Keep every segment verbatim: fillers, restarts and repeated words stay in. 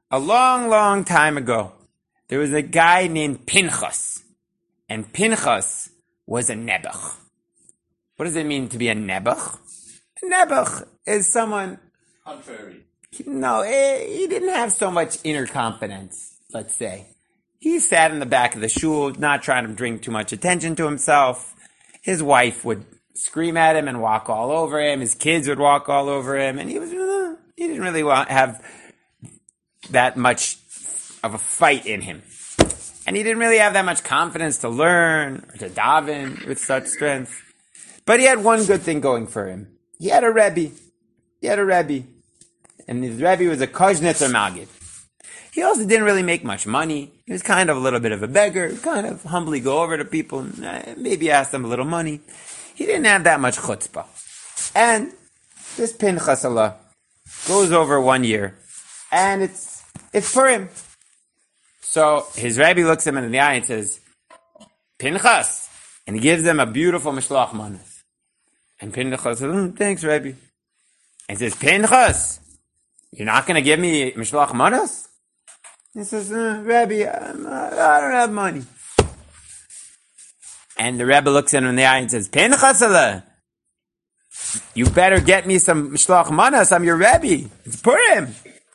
A long, long time ago, there was a guy named Pinchas. And Pinchas was a nebuch. What does it mean to be a nebuch? A nebuch is someone... Contrary. No, he didn't have so much inner confidence, let's say. He sat in the back of the shul, not trying to bring too much attention to himself. His wife would scream at him and walk all over him. His kids would walk all over him. And he was, uh, he didn't really want, have that much of a fight in him. And he didn't really have that much confidence to learn or to daven with such strength. But he had one good thing going for him. He had a Rebbe. He had a Rebbe. And his Rebbe was a Kuznetzer Maggid. He also didn't really make much money. He was kind of a little bit of a beggar, kind of humbly go over to people, and maybe ask them a little money. He didn't have that much chutzpah. And this Pinchas Allah goes over one year, and it's it's for him. So his Rebbe looks him in the eye and says, Pinchas, and he gives him a beautiful mishloach manos. And Pinchas says, mm, thanks, Rebbe. And he says, Pinchas, you're not going to give me mishloach manos? He says, uh, Rebbe, I'm, uh, I don't have money. And the Rebbe looks at him in the eye and says, Pinchas Allah, you better get me some mishloach manos. I'm your Rebbe. It's Purim.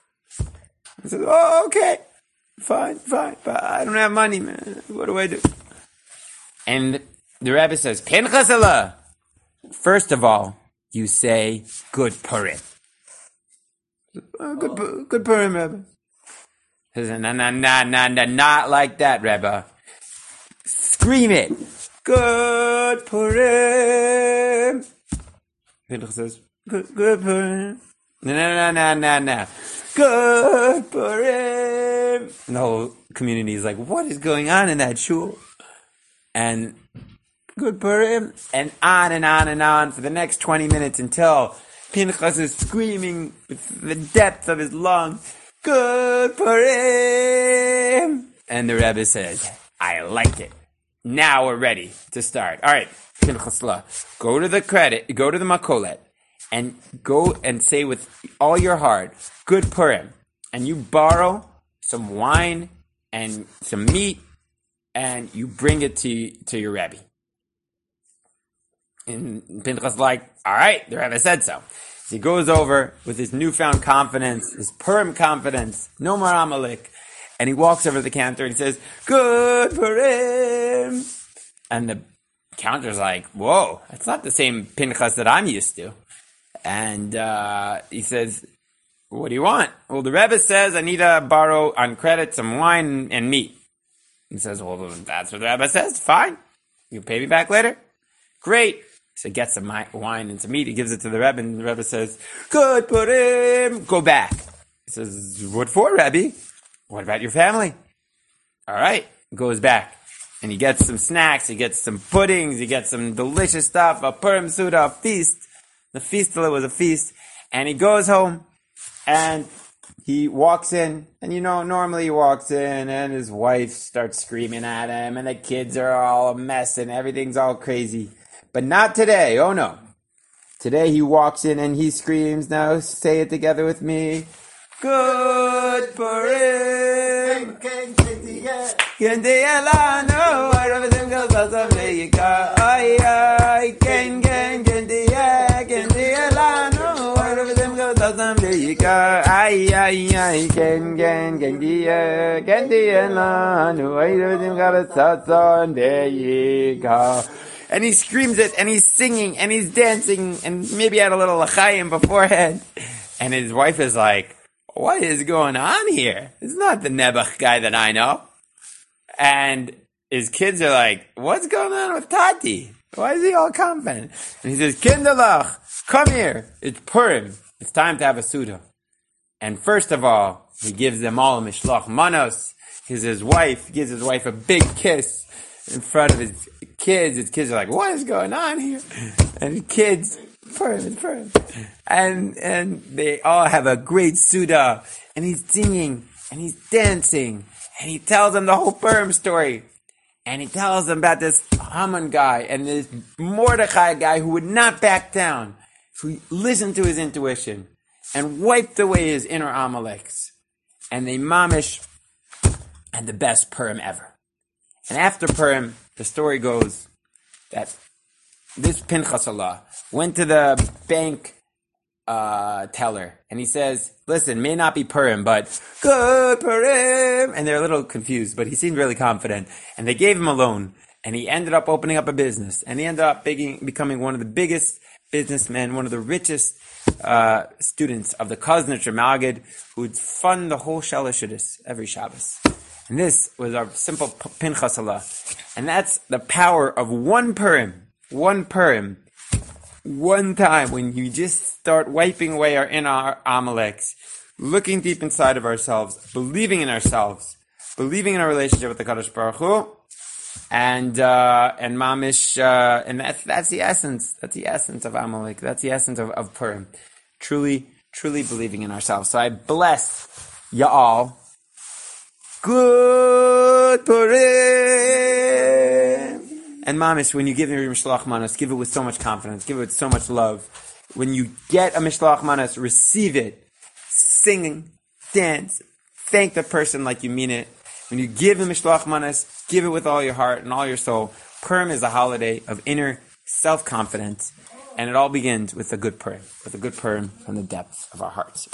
He says, oh, okay. Fine, fine. But I don't have money, man. What do I do? And the Rebbe says, Pinchas Allah, first of all, you say, good Purim. Oh, good, good Purim, Rebbe. He says, no, no, no, no, no, not like that, Rebbe. Scream it. Good Purim. Pinchas says, good, good Purim. No, no, no, no, no, no. Good Purim. And the whole community is like, what is going on in that shul? And good Purim. And on and on and on for the next twenty minutes until Pinchas is screaming with the depth of his lungs, good Purim. And the Rebbe says, I like it. Now we're ready to start. All right, Pinchas, go to the credit, go to the makolet, and go and say with all your heart, good Purim. And you borrow some wine and some meat, and you bring it to, to your Rebbe. And Pinchas is like, all right, the Rebbe said so. So he goes over with his newfound confidence, his Purim confidence, no more Amalek, and he walks over to the counter and he says, good Purim. And the counter's like, whoa, that's not the same Pinchas that I'm used to. And uh, he says, what do you want? Well, the Rebbe says I need to borrow on credit some wine and meat. He says, well, that's what the Rebbe says. Fine. You pay me back later? Great. So he gets some wine and some meat. He gives it to the Rebbe, and the Rebbe says, good, put him, go back. He says, what for, Rebbe? What about your family? All right. Goes back. And he gets some snacks. He gets some puddings. He gets some delicious stuff. A Purim Suda, a feast. The feast was a feast. And he goes home, and he walks in. And you know, normally he walks in, and his wife starts screaming at him, and the kids are all a mess, and everything's all crazy. But not today. Oh no. Today he walks in and he screams. Now say it together with me. Good Purim. And he screams it, and he's singing, and he's dancing, and maybe had a little l'chaim beforehand. And his wife is like, what is going on here? It's not the Nebuch guy that I know. And his kids are like, what's going on with Tati? Why is he all confident? And he says, Kinderlach, come here. It's Purim. It's time to have a Suda. And first of all, he gives them all a mishloach manos. Gives his wife, gives his wife a big kiss in front of his kids. His kids are like, what is going on here? And the kids, Purim, Purim. And, and they all have a great Suda. And he's singing, and he's dancing, and he tells them the whole Purim story. And he tells them about this Haman guy and this Mordechai guy who would not back down, who listened to his intuition and wiped away his inner Amaleks. and they mamish had the best Purim ever. And after Purim, the story goes that this Pinchas Allah went to the bank uh, teller, and he says, listen, may not be Purim, but good Purim. And they're a little confused, but he seemed really confident. And they gave him a loan, and he ended up opening up a business. And he ended up being, becoming one of the biggest businessmen, one of the richest uh, students of the Koznitzer Magid, who would fund the whole Shalashidis every Shabbos. And this was our simple Pinchas Allah. And that's the power of one Purim, one Purim, one time when you just start wiping away our inner Amaleks, looking deep inside of ourselves, believing in ourselves, believing in our relationship with the Kadosh Baruch Hu, and uh, and Mamish, uh, and that's that's the essence. That's the essence of Amalek. That's the essence of, of Purim. Truly, truly believing in ourselves. So I bless y'all. Good Purim. And Mamish, when you give your Mishloach Manos, give it with so much confidence, give it with so much love. When you get a Mishloach Manos, receive it, sing, dance, thank the person like you mean it. When you give the Mishloach Manos, give it with all your heart and all your soul. Purim is a holiday of inner self-confidence, and it all begins with a good Purim, with a good Purim from the depths of our hearts.